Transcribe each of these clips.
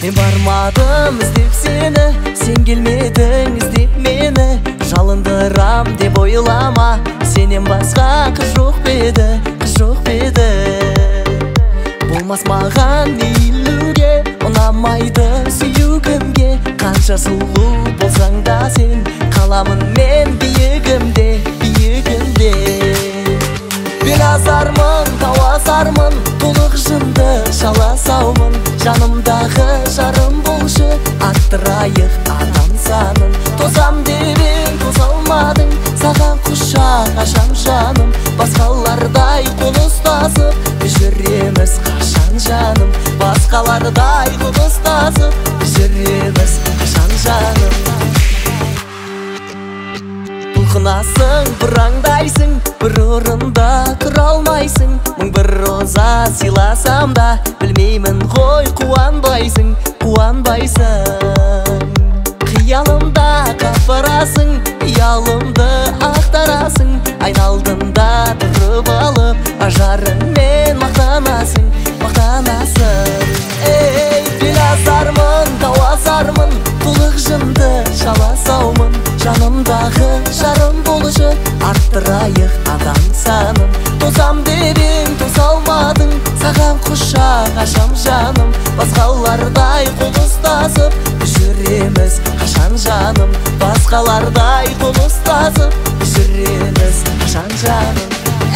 Мен бармадым іздеп сені, сен келмедің іздеп мені. Жалындырам деп ойлама, сенен басқа қыз жоқ беді, қыз жоқ беді. Болмас маған мейлуге, ұнамайды сүйгімге. Қанша сұлу болсаң да сен, қаламын мен биігімде, биігімде. Белазармын, тауасармын, толық жынды жаласаумын. Жанымдағы жарым болшы, арттырайық адам санын. Тозам деп тоса алмадың, саған құшақ ашам жаным. Басқалардай қол ұстасып жүреміз қашан жаным. Басқалардай қол ұстасып жүреміз қашан жаным. Бұлқынасың, бұраңдайсың, бір орында тұра алмайсың. Мың бір роза сыйласам да, білмеймін ғой қуанбайсың, қуанбайсың. Қиялымда қапырасың, ұялымды ақтарасың. Айналдында тұрып алып, ажарыңмен мақтанасың, мақтанасың. Ей, белазармын, тауасармын, толық жынды жаласаумын. Жанымдағы жарым болушы, арттырайық адам санын. Тозам деп тоса алмадың, саған құшақ ашам жаным. Басқалардай қол ұстасып жүреміз қашан жаным. Басқалардай қол ұстасып жүреміз қашан жаным.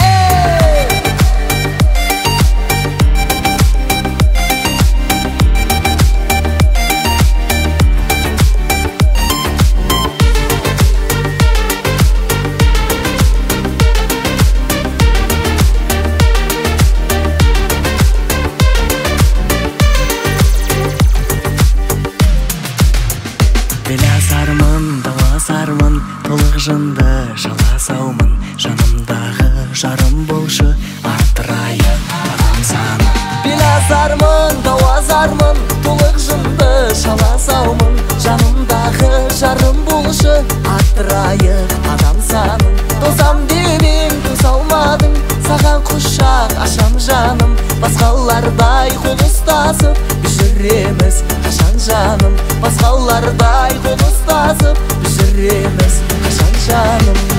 Белазармын, тауасармын, толық жынды жаласаумын. Жанымдағы жарым болшы, арттырайық адам санын. Белазармын, тауасармын, толық жынды жаласаумын. Жанымдағы жарым болшы, арттырайық адам санын. Тозам деп тоса алмадың, саған құшақ ашам жаным. Басқалардай қол ұстасып жүреміз қашан жаным. Басқалардай қол ұстасып жүреміз қашан жаным.